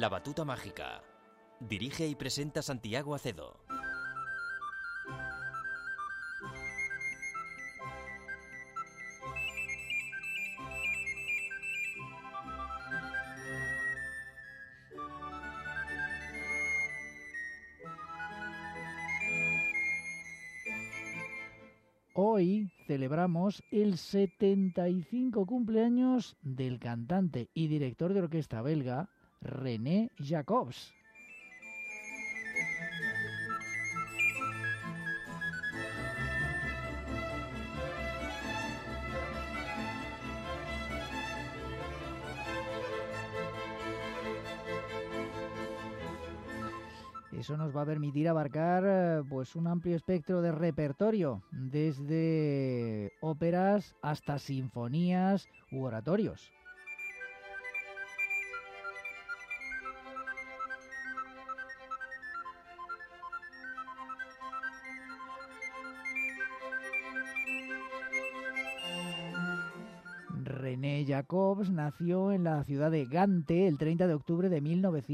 La batuta mágica. Dirige y presenta Santiago Acedo. Hoy celebramos el 75 cumpleaños del cantante y director de orquesta belga René Jacobs. Eso nos va a permitir abarcar pues un amplio espectro de repertorio, desde óperas hasta sinfonías u oratorios. René Jacobs nació en la ciudad de Gante el 30 de octubre de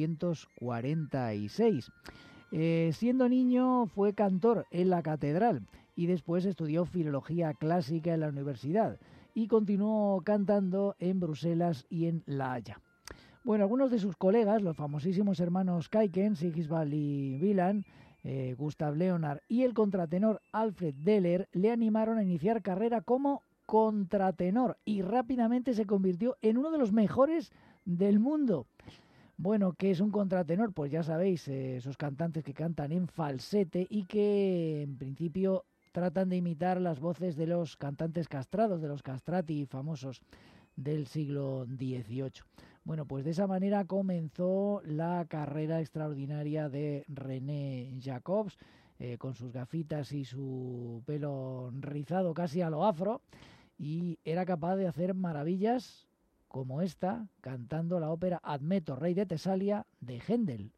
1946. Siendo niño fue cantor en la catedral y después estudió filología clásica en la universidad y continuó cantando en Bruselas y en La Haya. Bueno, algunos de sus colegas, los famosísimos hermanos Kaiken, Sigisvald y Wieland, Gustav Leonard y el contratenor Alfred Deller, le animaron a iniciar carrera como contratenor y rápidamente se convirtió en uno de los mejores del mundo. Bueno, ¿qué es un contratenor? Pues ya sabéis, esos cantantes que cantan en falsete y que en principio tratan de imitar las voces de los cantantes castrados, de los castrati famosos del siglo XVIII. Bueno, pues de esa manera comenzó la carrera extraordinaria de René Jacobs, con sus gafitas y su pelo rizado casi a lo afro, y era capaz de hacer maravillas como esta, cantando la ópera Admeto, rey de Tesalia, de Händel.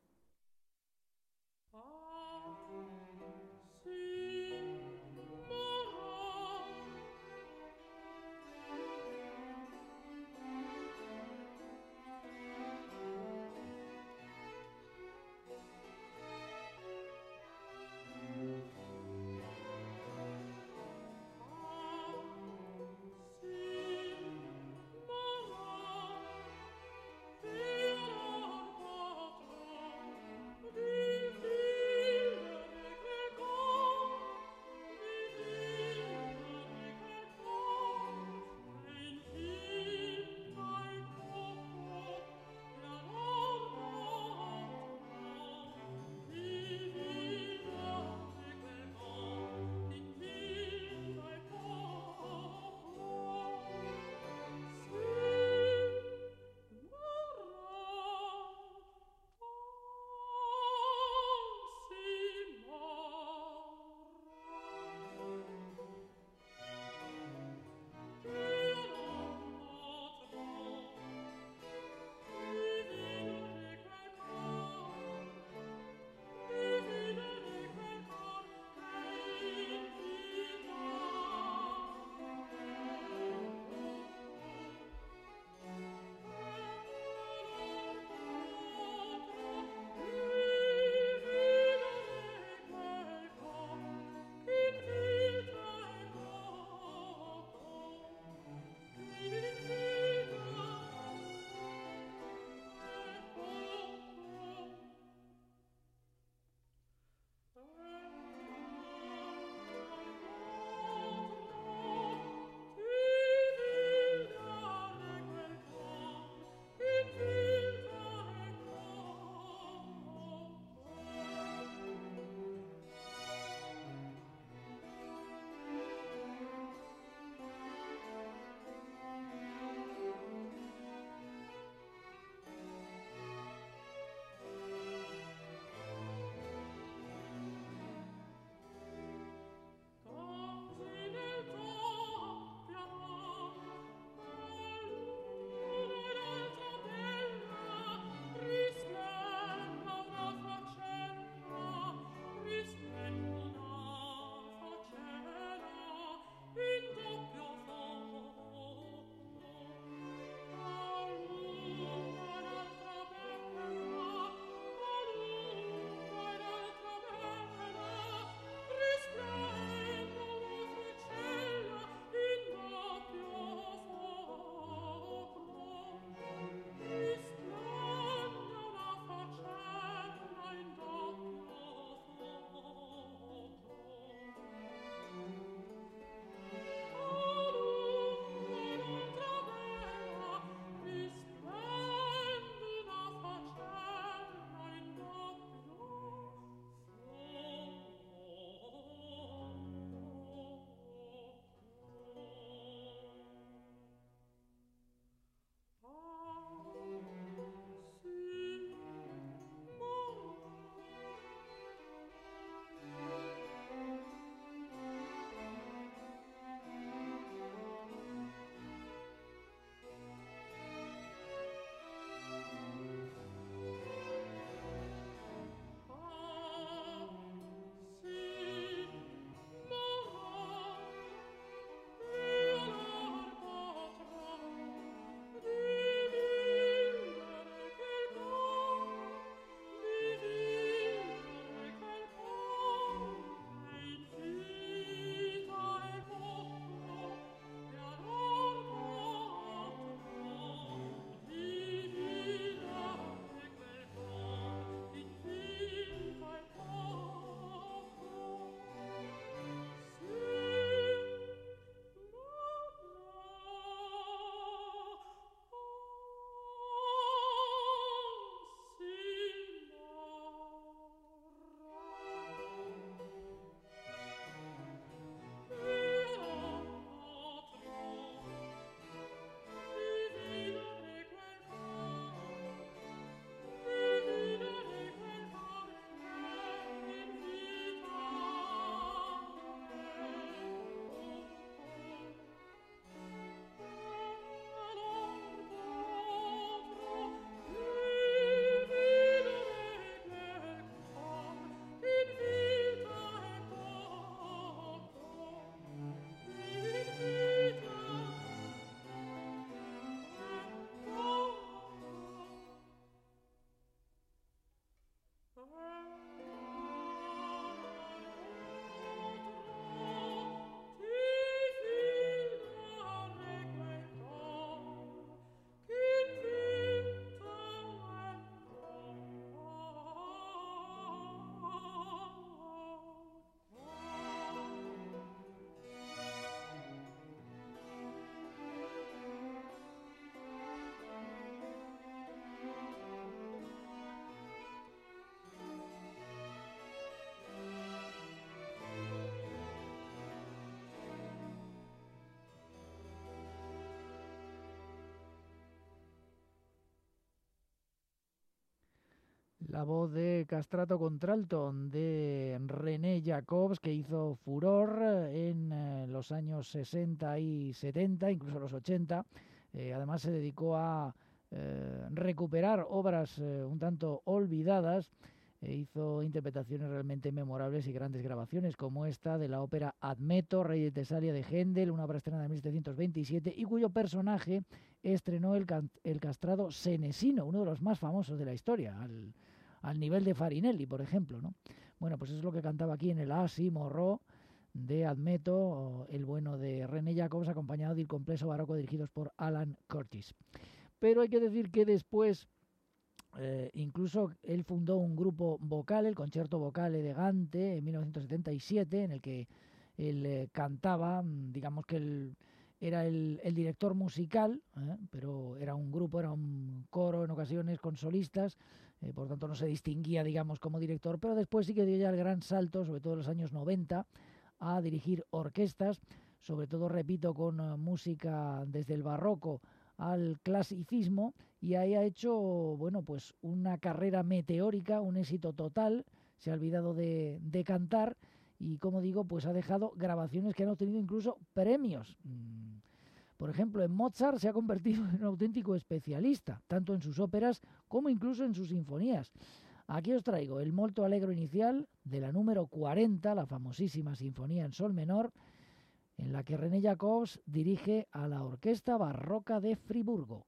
La voz de Castrato Contralto de René Jacobs, que hizo furor en los años 60 y 70, incluso los 80. Además se dedicó a recuperar obras un tanto olvidadas. Hizo interpretaciones realmente memorables y grandes grabaciones, como esta de la ópera Admeto, Rey de Tesalia de Händel, una obra estrenada en 1727 y cuyo personaje estrenó el castrado Senesino, uno de los más famosos de la historia, al nivel de Farinelli, por ejemplo, ¿no? Bueno, pues eso es lo que cantaba aquí en el Asi Morro de Admeto, el bueno de René Jacobs, acompañado del complejo barroco dirigidos por Alan Curtis. Pero hay que decir que después, incluso él fundó un grupo vocal, el Concerto Vocal Elegante, en 1977, en el que él cantaba, digamos que él era el director musical, pero era un grupo, era un coro en ocasiones con solistas, por tanto no se distinguía, digamos, como director, pero después sí que dio ya el gran salto, sobre todo en los años 90, a dirigir orquestas, sobre todo, repito, con música desde el barroco al clasicismo, y ahí ha hecho, bueno, pues una carrera meteórica, un éxito total, se ha olvidado de cantar, y como digo, pues ha dejado grabaciones que han obtenido incluso premios. Por ejemplo, en Mozart se ha convertido en un auténtico especialista, tanto en sus óperas como incluso en sus sinfonías. Aquí os traigo el Molto Allegro inicial de la número 40, la famosísima Sinfonía en Sol menor, en la que René Jacobs dirige a la Orquesta Barroca de Friburgo.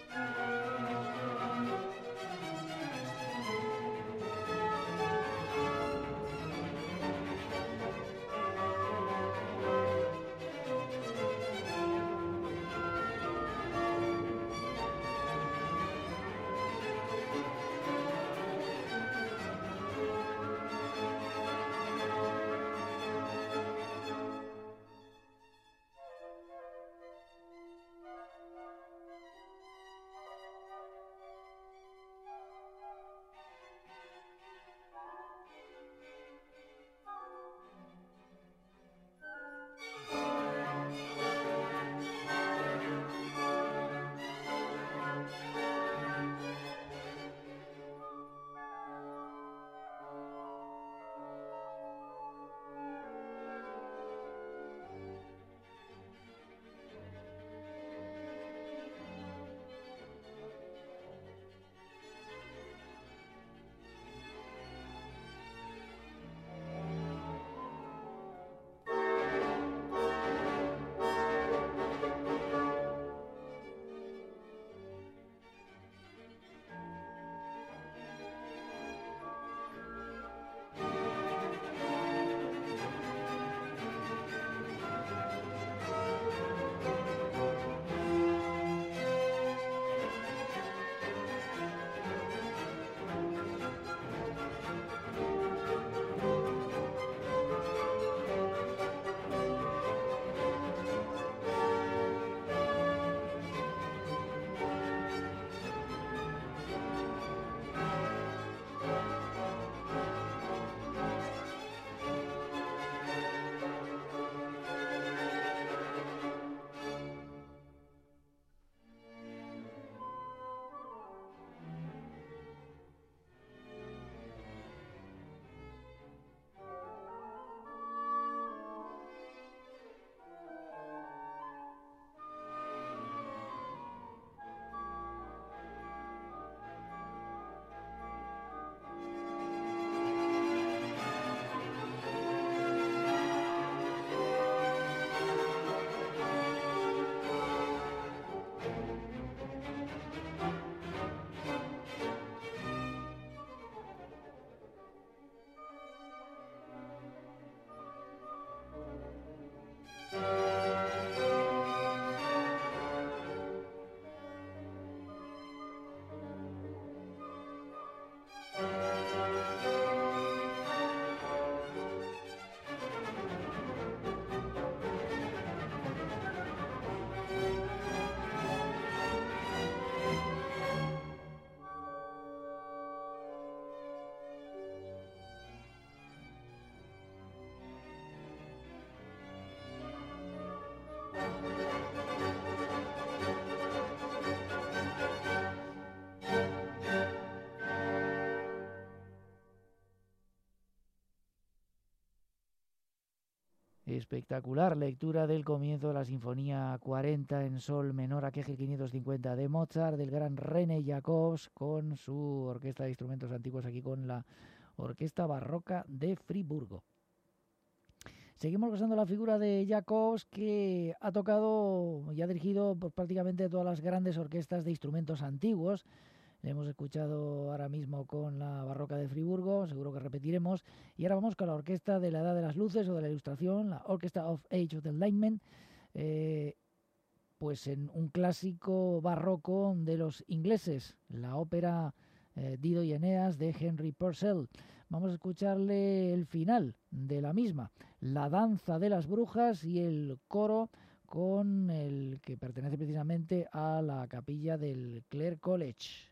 Espectacular lectura del comienzo de la Sinfonía 40 en sol menor a Kegel 550 de Mozart, del gran René Jacobs, con su orquesta de instrumentos antiguos, aquí con la Orquesta Barroca de Friburgo. Seguimos gozando la figura de Jacobs, que ha tocado y ha dirigido prácticamente todas las grandes orquestas de instrumentos antiguos. Le hemos escuchado ahora mismo con la Barroca de Friburgo, seguro que repetiremos. Y ahora vamos con la Orquesta de la Edad de las Luces o de la Ilustración, la Orchestra of Age of the Enlightenment, pues en un clásico barroco de los ingleses, la ópera Dido y Eneas de Henry Purcell. Vamos a escucharle el final de la misma, la danza de las brujas y el coro con el que pertenece precisamente a la capilla del Clare College.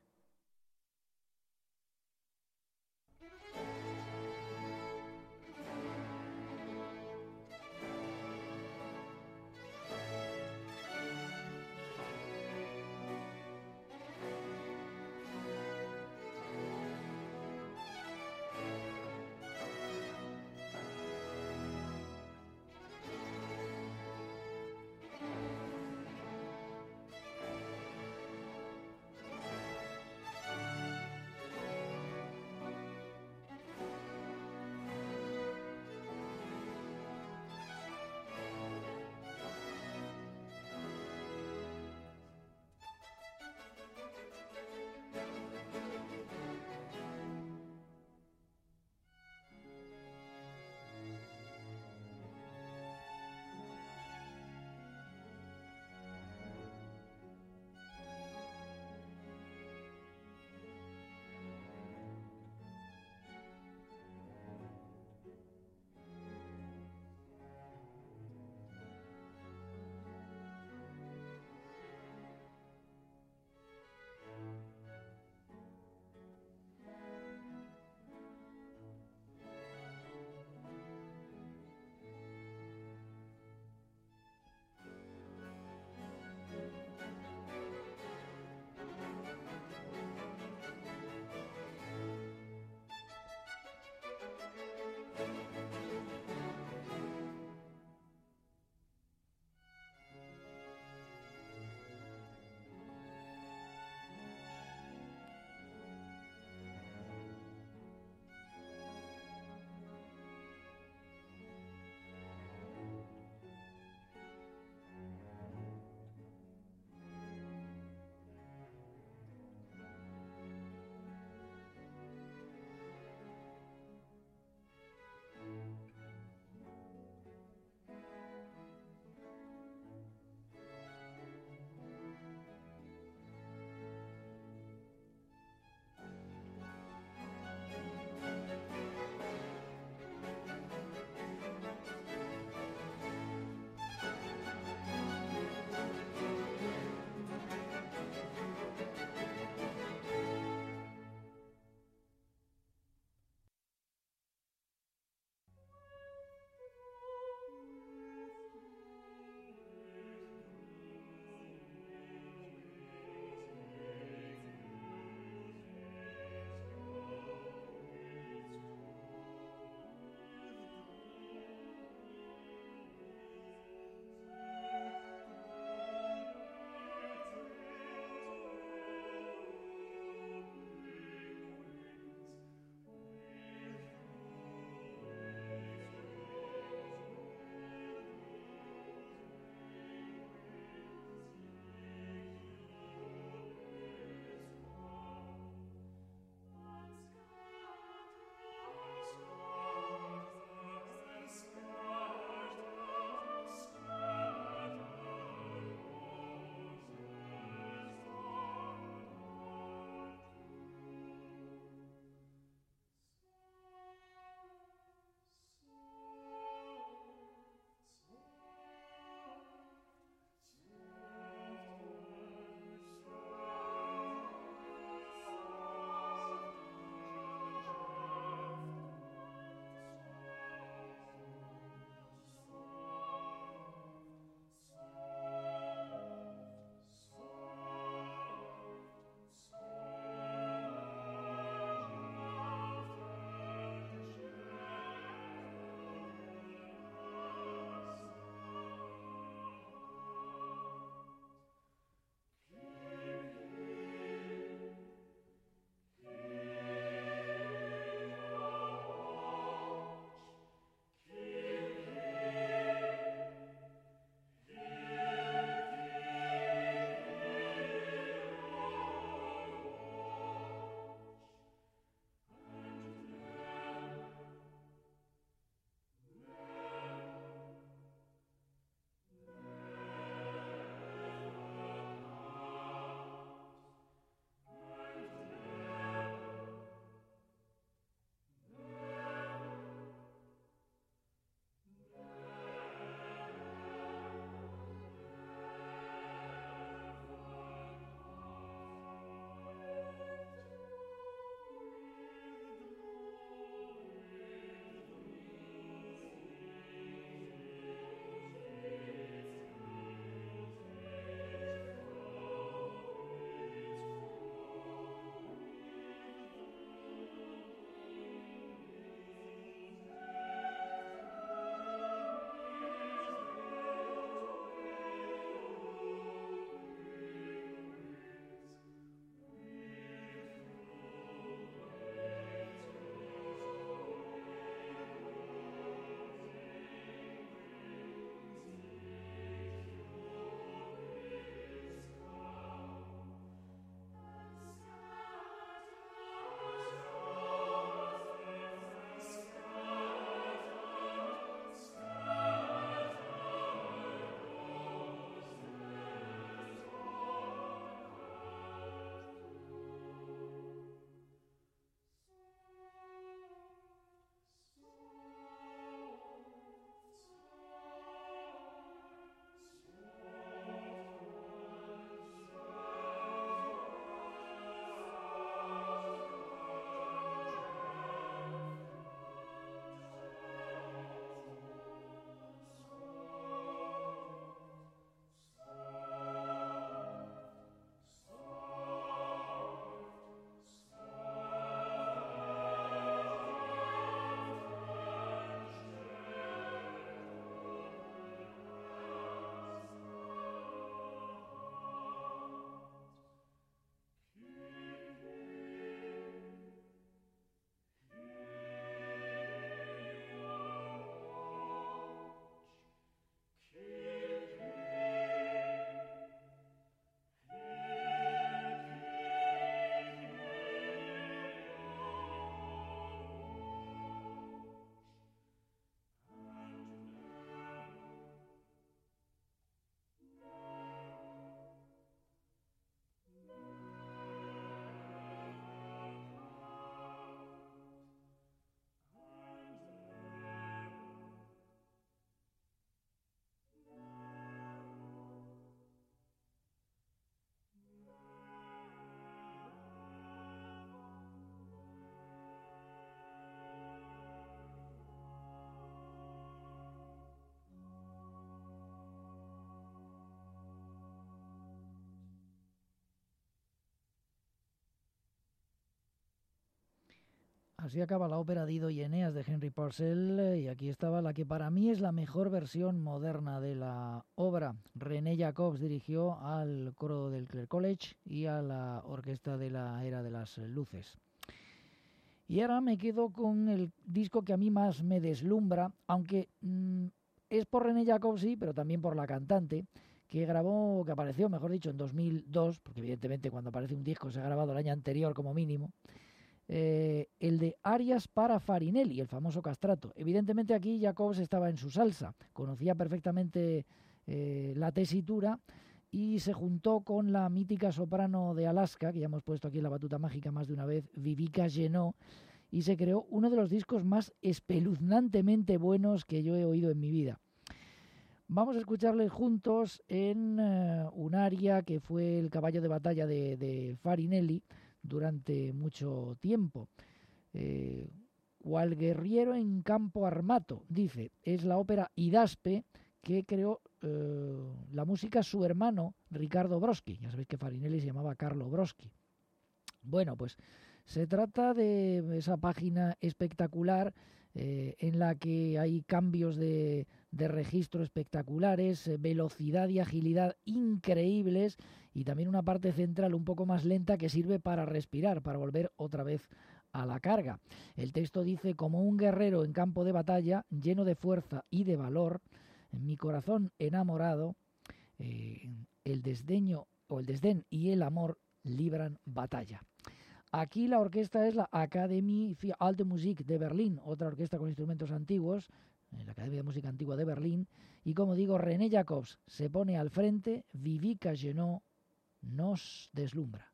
Así acaba la ópera Dido y Eneas de Henry Purcell, y aquí estaba la que para mí es la mejor versión moderna de la obra. René Jacobs dirigió al coro del Clare College y a la orquesta de la Era de las Luces. Y ahora me quedo con el disco que a mí más me deslumbra, aunque es por René Jacobs, sí, pero también por la cantante, que apareció, mejor dicho, en 2002, porque evidentemente cuando aparece un disco se ha grabado el año anterior como mínimo, el de Arias para Farinelli, el famoso castrato. Evidentemente aquí Jacobs estaba en su salsa, conocía perfectamente la tesitura y se juntó con la mítica soprano de Alaska, que ya hemos puesto aquí en la batuta mágica más de una vez, Vivica Genot, y se creó uno de los discos más espeluznantemente buenos que yo he oído en mi vida. Vamos a escucharles juntos en un aria que fue el caballo de batalla de Farinelli durante mucho tiempo. Cual guerriero en campo armato, dice, es la ópera Hidaspe que creó la música su hermano Riccardo Broschi. Ya sabéis que Farinelli se llamaba Carlo Broschi. Bueno, pues se trata de esa página espectacular en la que hay cambios de registro espectaculares, velocidad y agilidad increíbles, y también una parte central un poco más lenta que sirve para respirar, para volver otra vez a la carga. El texto dice: como un guerrero en campo de batalla, lleno de fuerza y de valor, en mi corazón enamorado, el desdén y el amor libran batalla. Aquí la orquesta es la Academie für Alte Musik de Berlín, otra orquesta con instrumentos antiguos, la Academia de Música Antigua de Berlín, y como digo, René Jacobs se pone al frente, Vivica Genot nos deslumbra.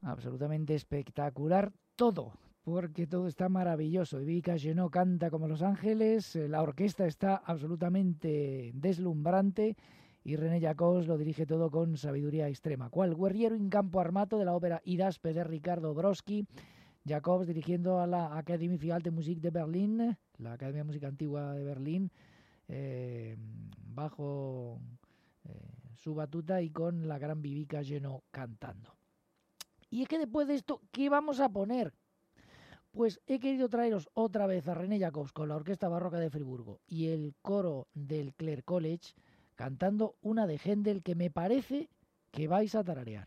absolutamente espectacular todo, porque todo está maravilloso. Vivica Genot canta como Los Ángeles, la orquesta está absolutamente deslumbrante y René Jacobs lo dirige todo con sabiduría extrema. Cual guerriero in campo armato de la ópera Idaspe de Ricardo Broski, Jacobs dirigiendo a la Académie Fialte Musik de Berlín, la Academia de Música Antigua de Berlín, bajo su batuta y con la gran Vivica Genot cantando. Y es que después de esto, ¿qué vamos a poner? Pues he querido traeros otra vez a René Jacobs con la Orquesta Barroca de Friburgo y el coro del Clare College cantando una de Händel que me parece que vais a tararear.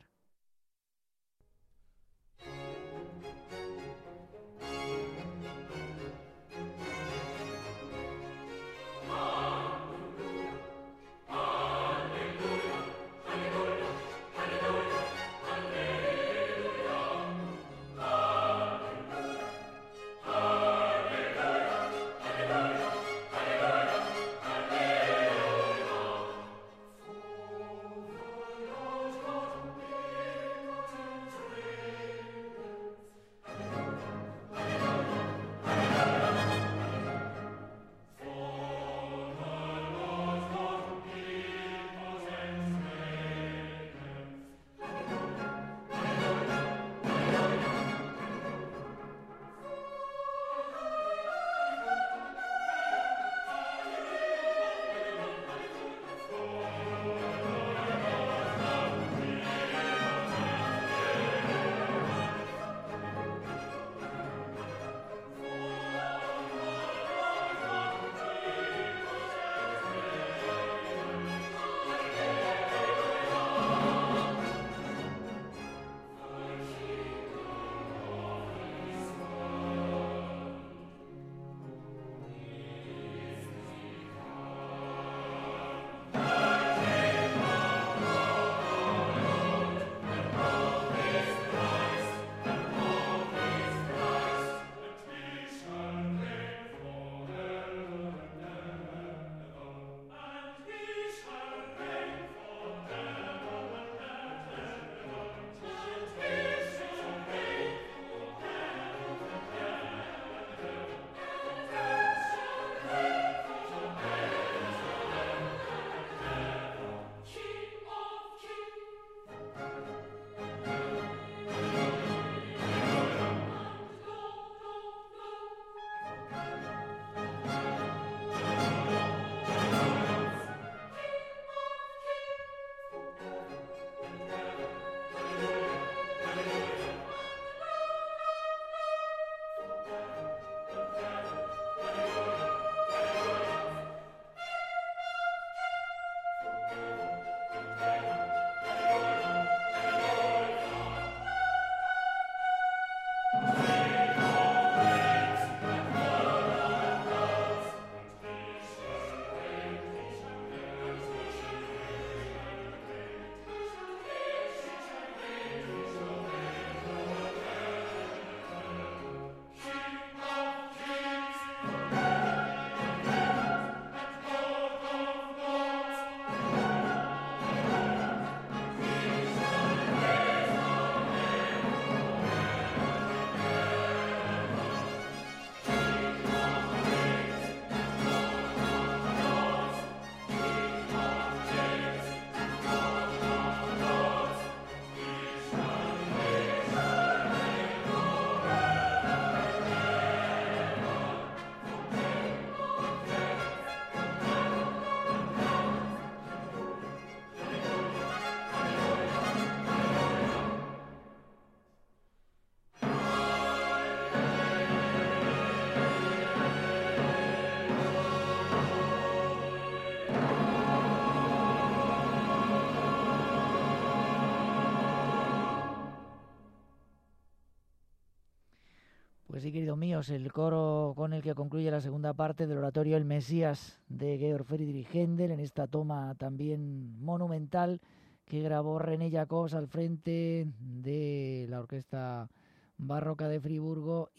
Pues sí, queridos míos, el coro con el que concluye la segunda parte del oratorio El Mesías de Georg Friedrich Händel, en esta toma también monumental que grabó René Jacobs al frente de la Orquesta Barroca de Friburgo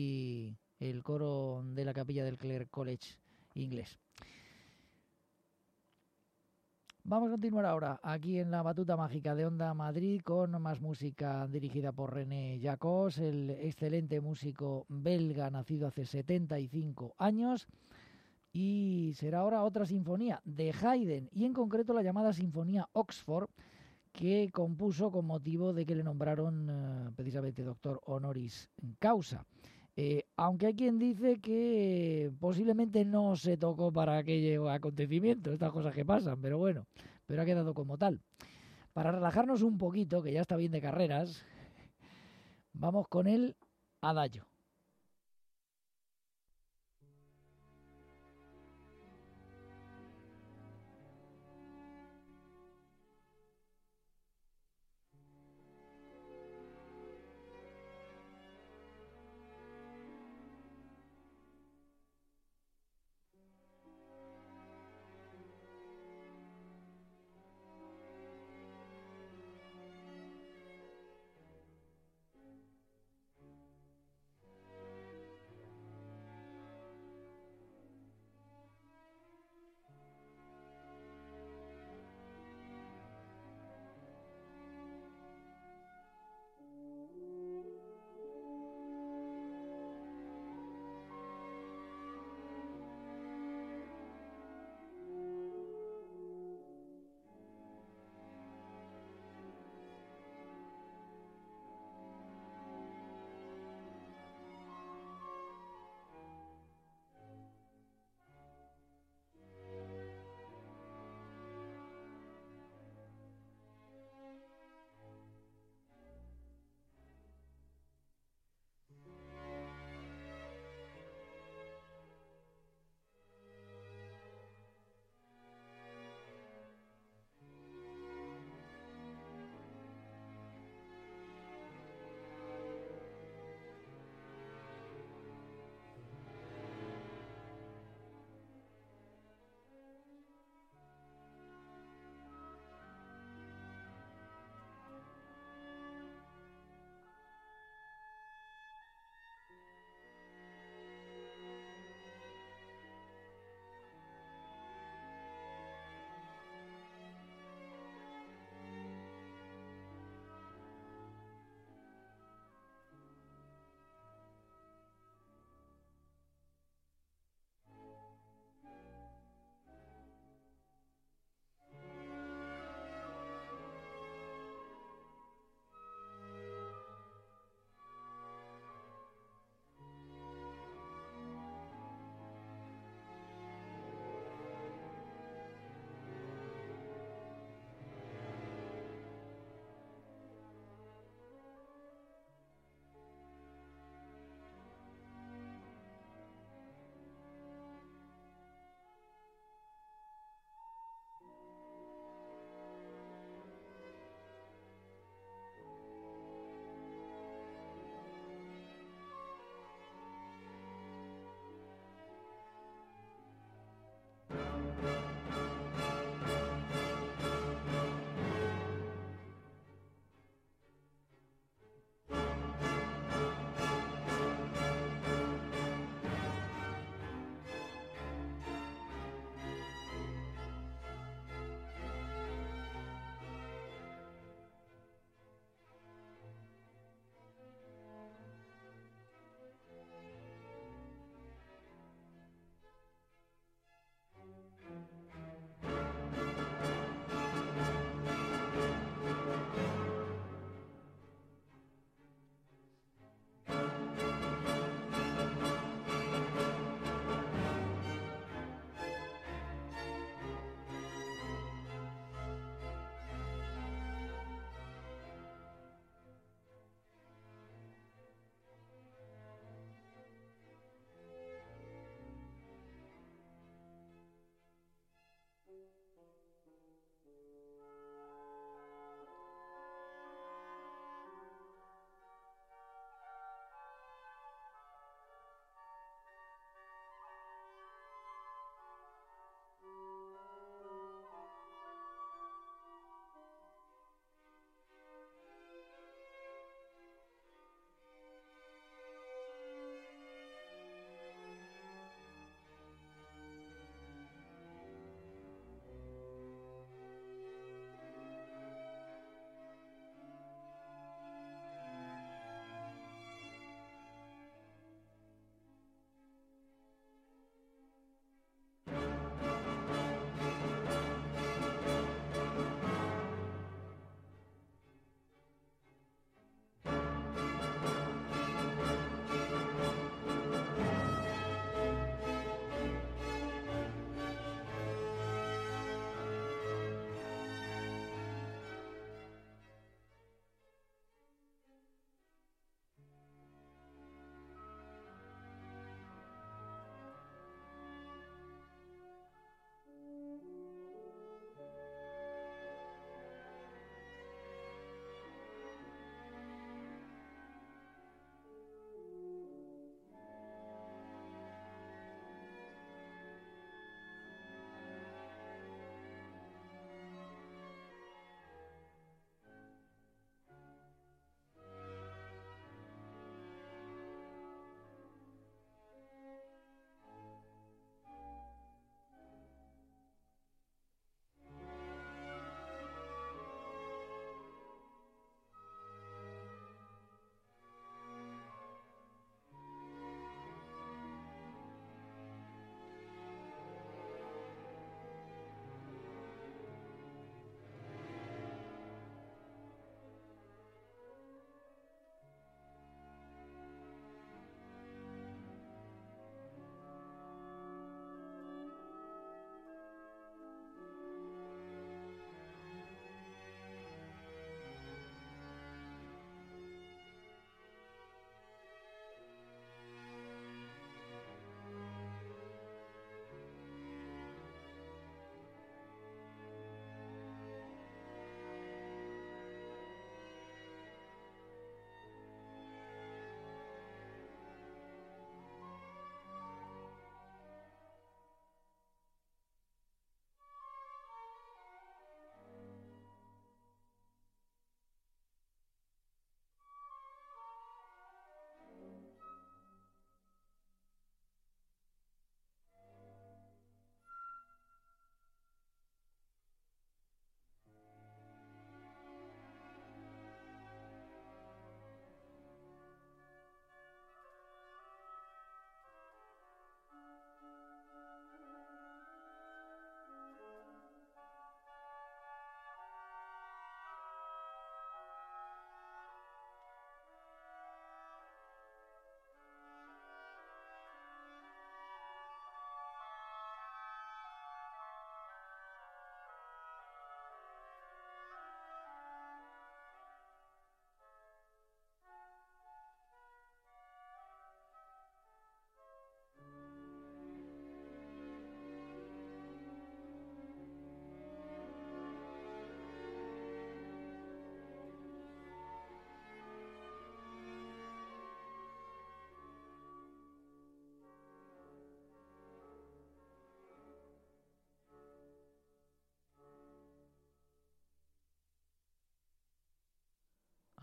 y el coro de la capilla del Clare College inglés. Vamos a continuar ahora aquí en la Batuta Mágica de Onda Madrid con más música dirigida por René Jacós, el excelente músico belga nacido hace 75 años. Y será ahora otra sinfonía de Haydn, y en concreto la llamada Sinfonía Oxford, que compuso con motivo de que le nombraron precisamente doctor honoris causa. Aunque hay quien dice que posiblemente no se tocó para aquello acontecimiento, estas cosas que pasan, pero bueno, pero ha quedado como tal. Para relajarnos un poquito, que ya está bien de carreras, vamos con el Adagio.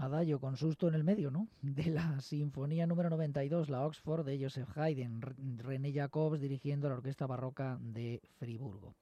adagio con susto en el medio, ¿no? De la Sinfonía número 92, la Oxford de Joseph Haydn, René Jacobs dirigiendo la Orquesta Barroca de Friburgo.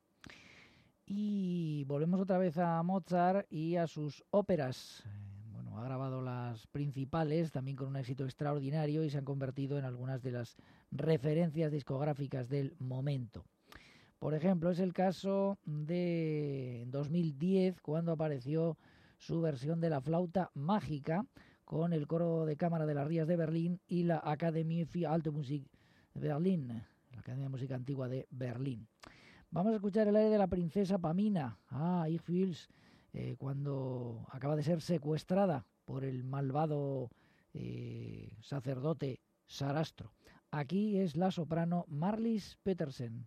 Y volvemos otra vez a Mozart y a sus óperas. Ha grabado las principales, también con un éxito extraordinario, y se han convertido en algunas de las referencias discográficas del momento. Por ejemplo, es el caso de 2010, cuando apareció su versión de la flauta mágica con el coro de cámara de las Rías de Berlín y la Akademie für Alte Musik de Berlín, la Academia de Música Antigua de Berlín. Vamos a escuchar el aire de la princesa Pamina, Ich fühl's, cuando acaba de ser secuestrada por el malvado sacerdote Sarastro. Aquí es la soprano Marlis Petersen.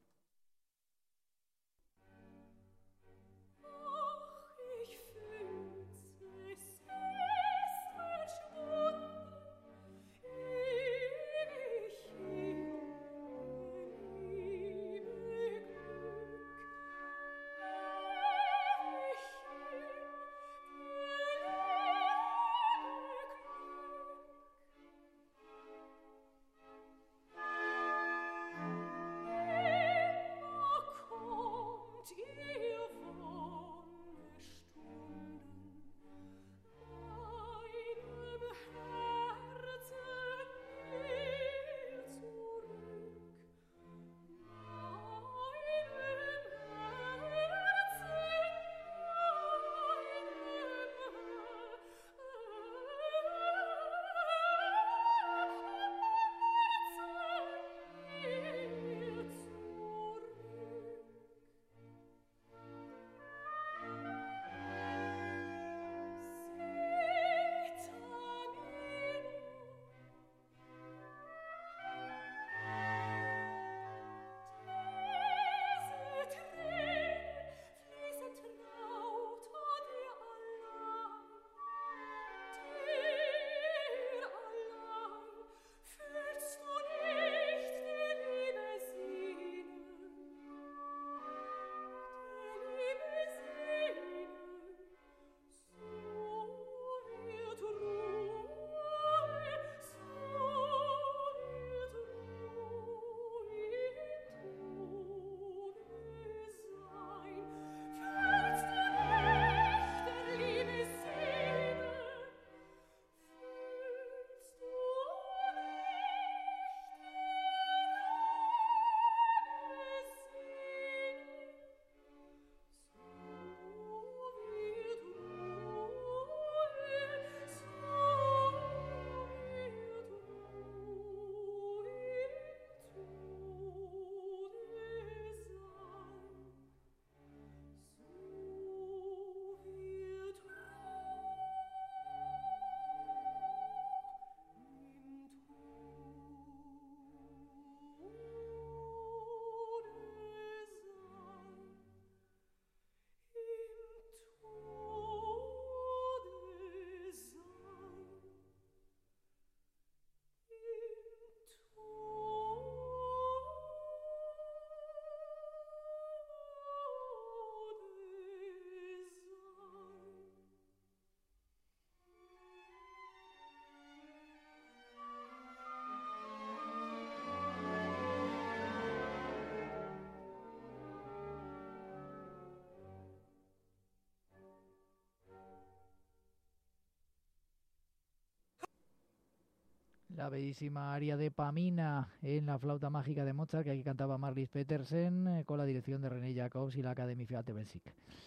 La bellísima aria de Pamina en la flauta mágica de Mozart, que aquí cantaba Marlis Petersen, con la dirección de René Jacobs y la Academie für Alte Musik.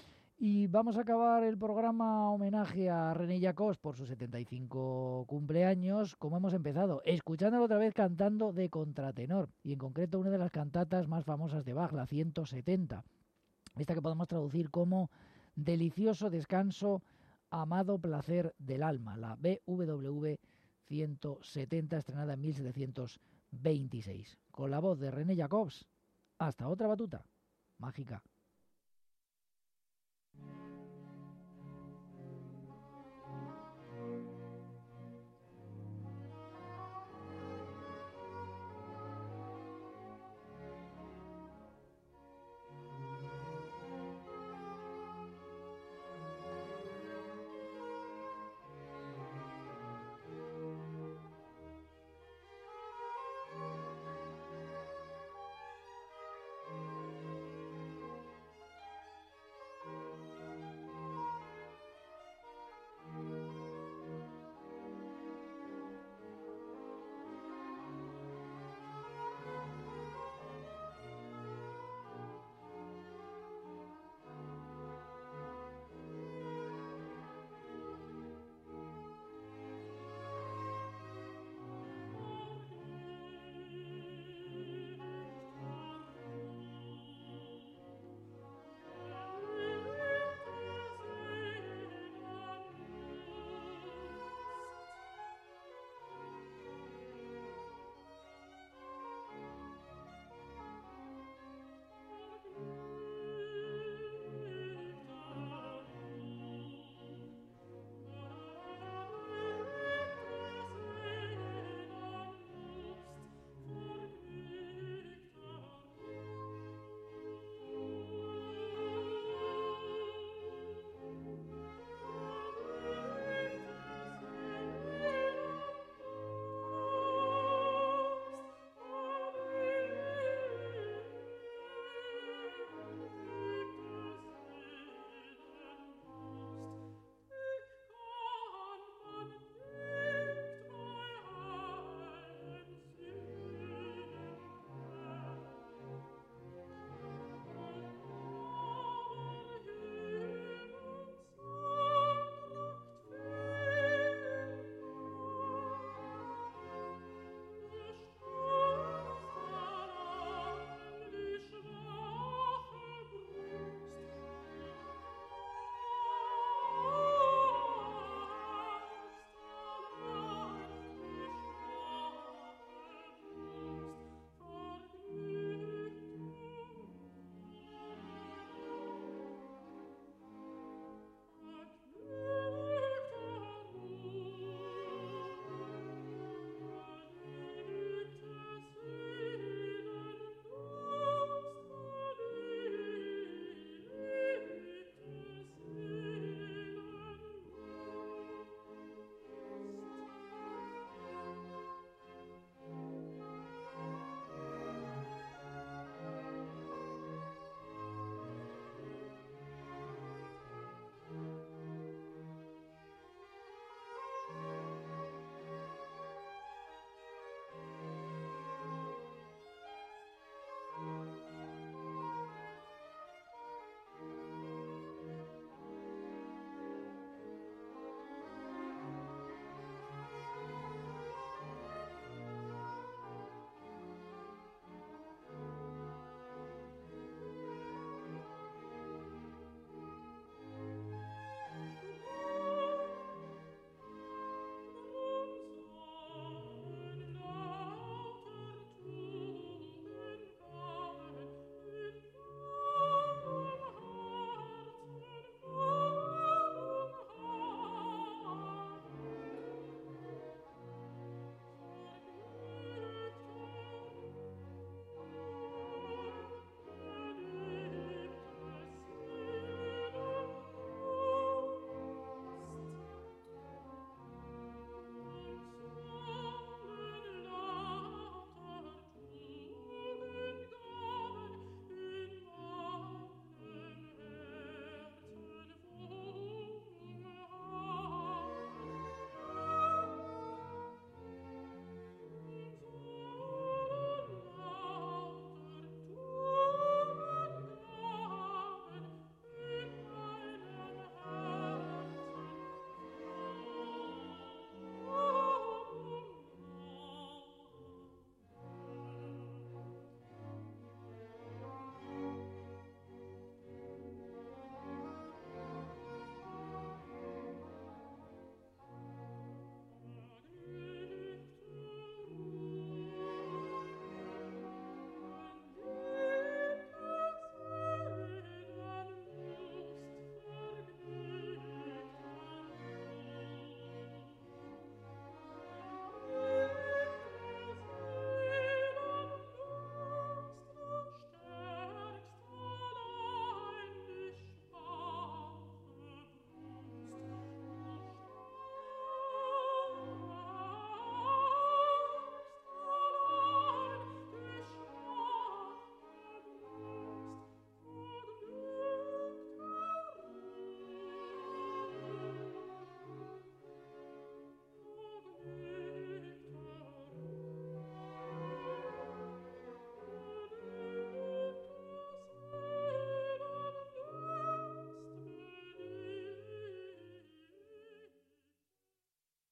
Y vamos a acabar el programa homenaje a René Jacobs por sus 75 cumpleaños, como hemos empezado, escuchándolo otra vez cantando de contratenor, y en concreto una de las cantatas más famosas de Bach, la 170. Esta que podemos traducir como Delicioso descanso, amado placer del alma, la BWV 170, estrenada en 1726. Con la voz de René Jacobs. Hasta otra batuta mágica.